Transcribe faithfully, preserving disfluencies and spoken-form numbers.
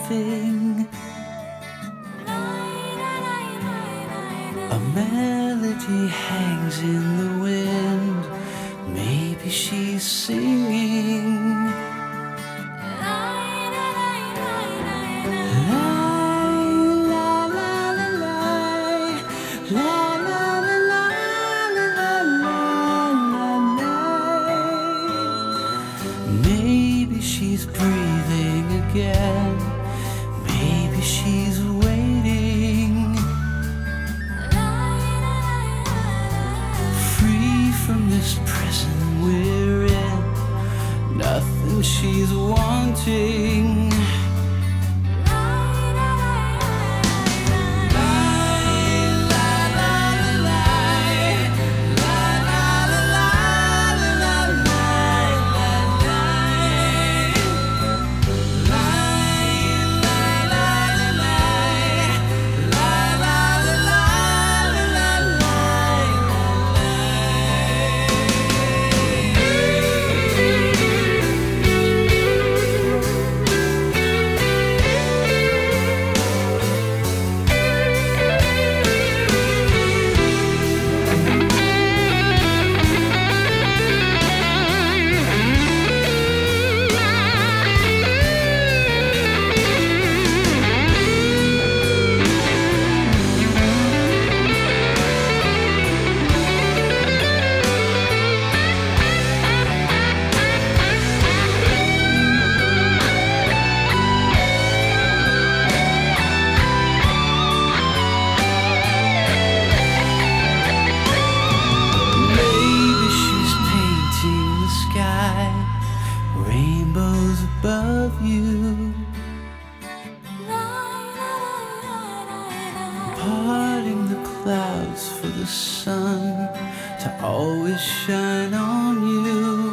breathing. A melody hangs in the wind. Maybe she's singing. Maybe she's breathing again. Maybe she's waiting. Free from this prison we're in. Nothing she's wanting. Rainbows above you, parting the clouds for the sun to always shine on you.